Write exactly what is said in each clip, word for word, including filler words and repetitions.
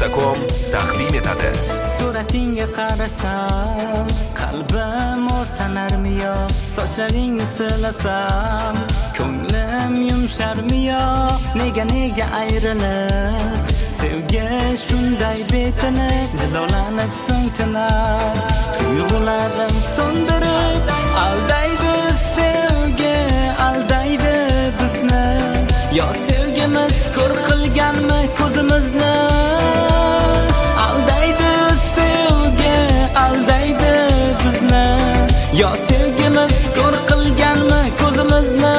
nuqta com taqdim etadi. Suratingga qarasam, qalbim o'rtanarmi yo? Sochlaringni silasam, ko'nglim yumsharmi yo? Nega nega ayrilib, sevgi shunday betinib, jilolanib so'ng tinar, tuyg'ularim so'ndirib, aldaydi sevgi, aldaydi bizni. Yo sevgimiz ko'r qilganmi ko'zimizni? Aldaydi sevgi, aldaydi bizni. Yo sevgimiz ko'r qilganmi ko'zimizni?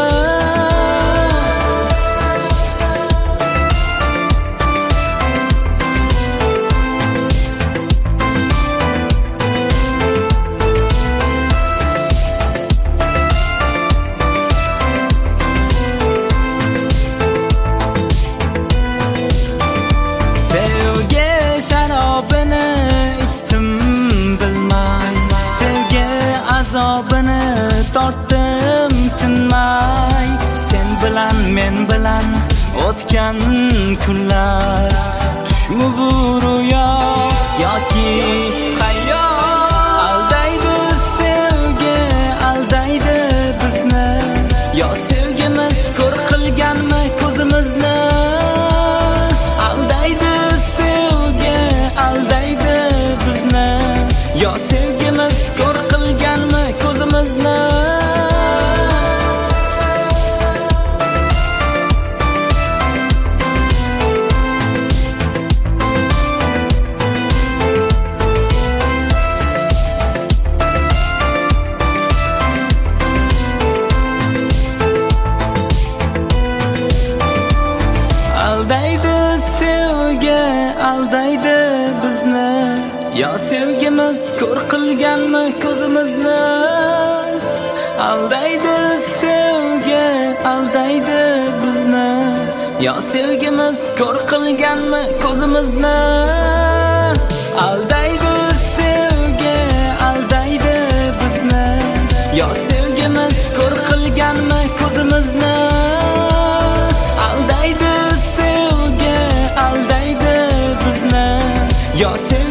Azobini tortdim tinmay, sen bilan men bilan o'tgan kunlar, tushmi bu ro'yo yoki hayot? Aldaydi sevgi, aldaydi bizni. Yo sevgimiz ko'r qilganmi ko'zimizni? Aldaydi sevgi, aldaydi bizni. Yo sevgimiz ko'r qilganmi ko'zimizni? Aldaydi sevgi, aldaydi bizni. Yo sevgimiz ko'r qilganmi ko'zimizni? Aldaydi sevgi, aldaydi bizni. Yo sevgimiz ko'r qilganmi ko'zimizni? Aldaydi sevgi, aldaydi bizni. Yo sevgimiz ko'r qilganmi ko'zimizni? Aldaydi sevgi, aldaydi bizni. Yo sevgimiz